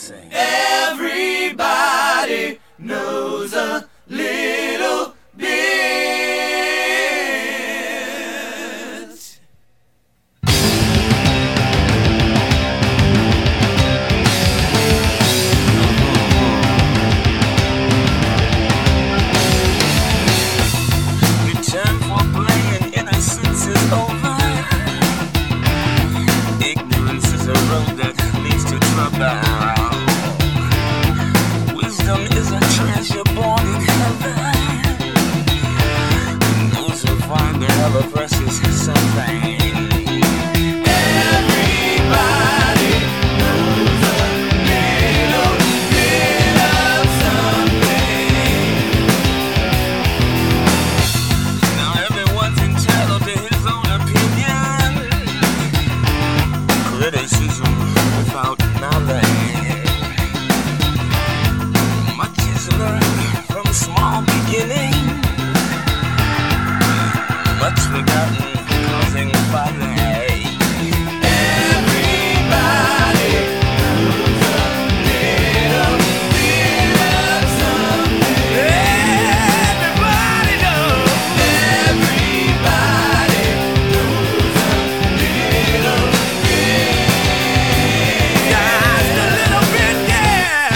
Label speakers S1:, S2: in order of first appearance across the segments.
S1: sing.
S2: Everybody knows a little bit.
S1: The time for playing innocence is over. Ignorance is a road that leads to trouble. Wisdom is a treasure born in heaven. Those who find it ever precious something.
S2: Everybody knows a little bit of something.
S1: Now everyone's entitled to his own opinion. Criticism without knowledge. Much is learned from small beginning. Much forgotten, causing folly.
S2: Everybody knows a little bit of something. Everybody knows. Everybody knows a little bit. Just a little bit, yeah.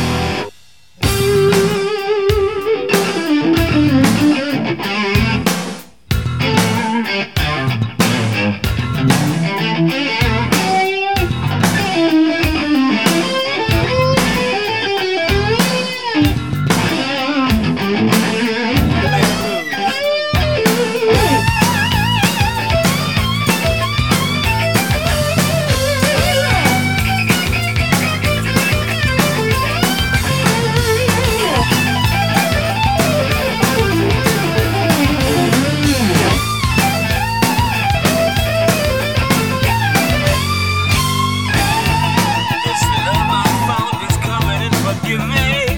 S1: This love I found is coming and forgiving.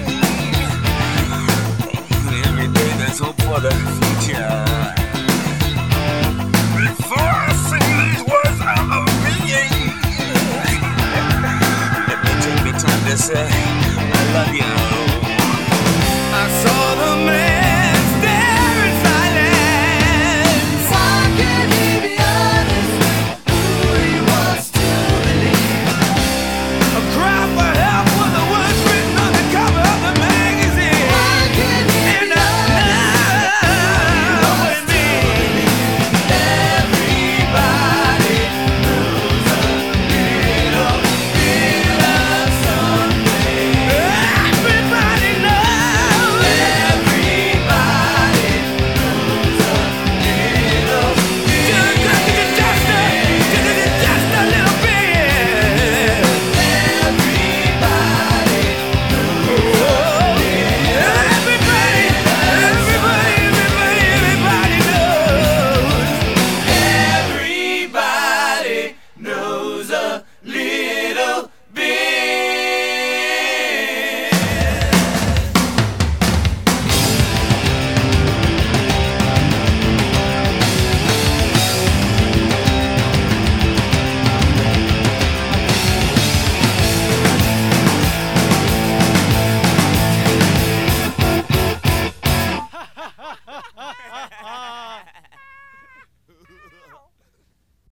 S1: Every day there's hope for the future. Before I sing these words out of being, let me take the time to say